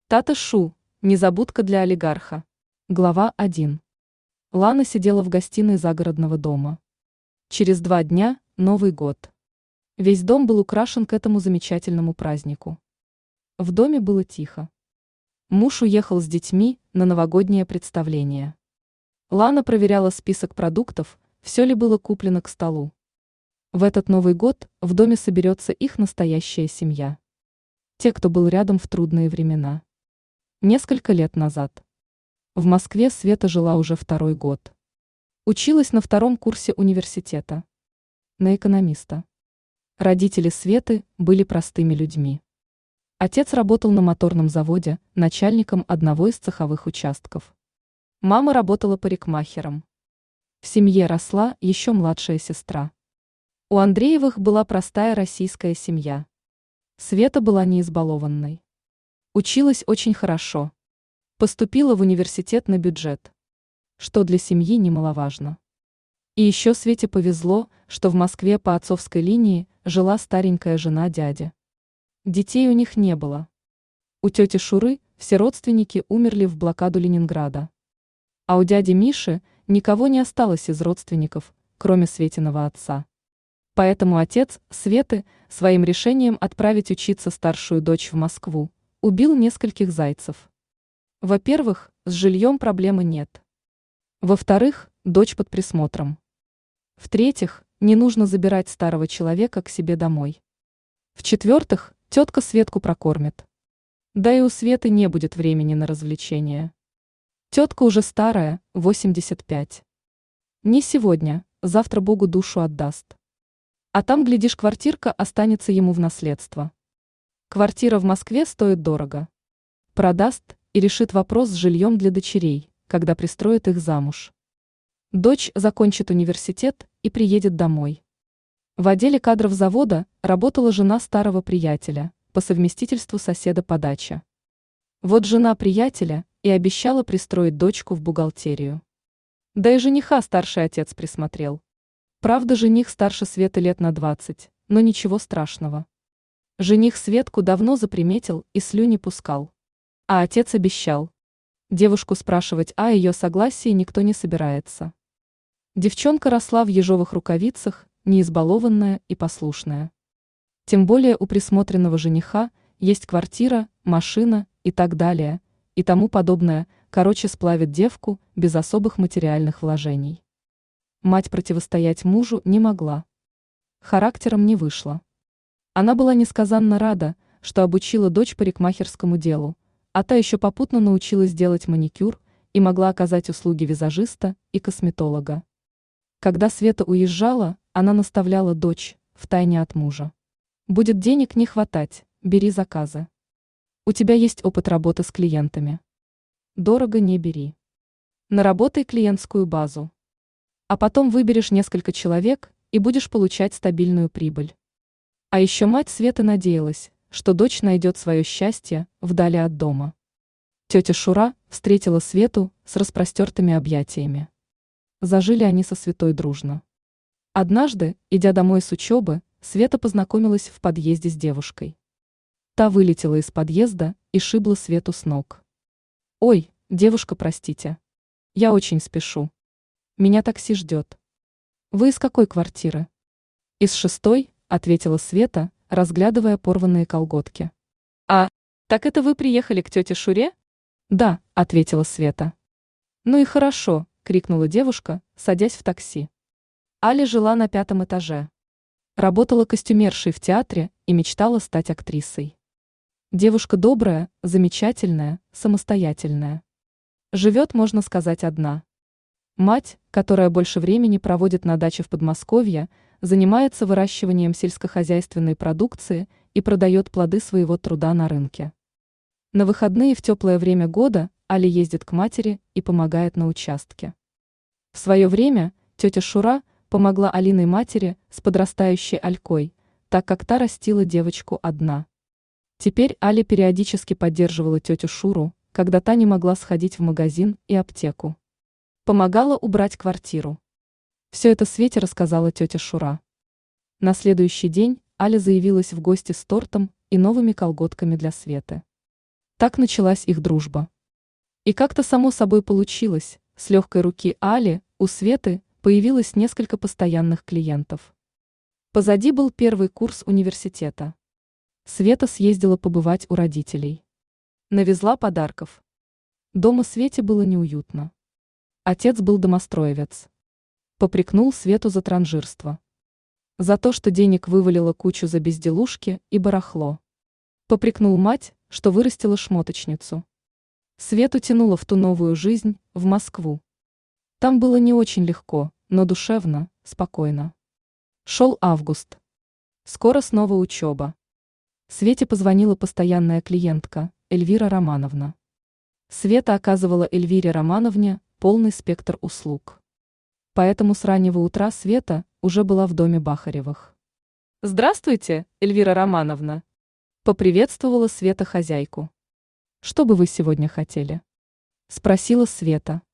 Тата Шу, незабудка для олигарха. Глава 1. Лана сидела в гостиной загородного дома. Через 2 дня – Новый год. Весь дом был украшен к этому замечательному празднику. В доме было тихо. Муж уехал с детьми на новогоднее представление. Лана проверяла список продуктов, все ли было куплено к столу. В этот Новый год в доме соберется их настоящая семья. Те, кто был рядом в трудные времена. Несколько лет назад. В Москве Света жила уже 2-й год. Училась на 2-м курсе университета. На экономиста. Родители Светы были простыми людьми. Отец работал на моторном заводе, начальником одного из цеховых участков. Мама работала парикмахером. В семье росла еще младшая сестра. У Андреевых была простая российская семья. Света была не избалованной. Училась очень хорошо. Поступила в университет на бюджет. Что для семьи немаловажно. И еще Свете повезло, что в Москве по отцовской линии жила старенькая жена дяди. Детей у них не было. У тети Шуры все родственники умерли в блокаду Ленинграда. А у дяди Миши никого не осталось из родственников, кроме Светиного отца. Поэтому отец Светы своим решением отправить учиться старшую дочь в Москву убил нескольких зайцев. Во-первых, с жильем проблемы нет. Во-вторых, дочь под присмотром. В-третьих, не нужно забирать старого человека к себе домой. В-четвертых, тетка Светку прокормит. Да и у Светы не будет времени на развлечения. Тетка уже старая, 85. Не сегодня, завтра Богу душу отдаст. А там, глядишь, квартирка останется ему в наследство. Квартира в Москве стоит дорого. Продаст и решит вопрос с жильем для дочерей, когда пристроит их замуж. Дочь закончит университет и приедет домой. В отделе кадров завода работала жена старого приятеля, по совместительству соседа по даче. Вот жена приятеля и обещала пристроить дочку в бухгалтерию. Да и жениха старший отец присмотрел. Правда, жених старше Светы лет на 20, но ничего страшного. Жених Светку давно заприметил и слюни пускал. А отец обещал. Девушку спрашивать о ее согласии никто не собирается. Девчонка росла в ежовых рукавицах, не избалованная и послушная. Тем более у присмотренного жениха есть квартира, машина и так далее, и тому подобное, короче, сплавит девку без особых материальных вложений. Мать противостоять мужу не могла. Характером не вышла. Она была несказанно рада, что обучила дочь парикмахерскому делу, а та еще попутно научилась делать маникюр и могла оказать услуги визажиста и косметолога. Когда Света уезжала, она наставляла дочь, втайне от мужа. Будет денег не хватать, бери заказы. У тебя есть опыт работы с клиентами. Дорого не бери. Наработай клиентскую базу. А потом выберешь несколько человек и будешь получать стабильную прибыль. А еще мать Светы надеялась, что дочь найдет свое счастье вдали от дома. Тетя Шура встретила Свету с распростертыми объятиями. Зажили они со Светой дружно. Однажды, идя домой с учебы, Света познакомилась в подъезде с девушкой. Та вылетела из подъезда и шибла Свету с ног. «Ой, девушка, простите. Я очень спешу. Меня такси ждет». «Вы из какой квартиры?» «Из 6-й», ответила Света, разглядывая порванные колготки. «А, так это вы приехали к тете Шуре?» «Да», ответила Света. «Ну и хорошо», крикнула девушка, садясь в такси. Аля жила на 5-м этаже. Работала костюмершей в театре и мечтала стать актрисой. Девушка добрая, замечательная, самостоятельная. Живет, можно сказать, одна. Мать, которая больше времени проводит на даче в Подмосковье, занимается выращиванием сельскохозяйственной продукции и продает плоды своего труда на рынке. На выходные в теплое время года Аля ездит к матери и помогает на участке. В свое время тетя Шура помогла Алиной матери с подрастающей Алькой, так как та растила девочку одна. Теперь Аля периодически поддерживала тетю Шуру, когда та не могла сходить в магазин и аптеку. Помогала убрать квартиру. Все это Свете рассказала тетя Шура. На следующий день Аля заявилась в гости с тортом и новыми колготками для Светы. Так началась их дружба. И как-то само собой получилось, с легкой руки Али у Светы появилось несколько постоянных клиентов. Позади был первый курс университета. Света съездила побывать у родителей. Навезла подарков. Дома Свете было неуютно. Отец был домостроевец. Попрекнул Свету за транжирство. За то, что денег вывалила кучу за безделушки и барахло. Попрекнул мать, что вырастила шмоточницу. Свету тянуло в ту новую жизнь, в Москву. Там было не очень легко, но душевно, спокойно. Шел август. Скоро снова учеба. Свете позвонила постоянная клиентка, Эльвира Романовна. Света оказывала Эльвире Романовне полный спектр услуг. Поэтому с раннего утра Света уже была в доме Бахаревых. «Здравствуйте, Эльвира Романовна!» – поприветствовала Света хозяйку. «Что бы вы сегодня хотели?» – спросила Света.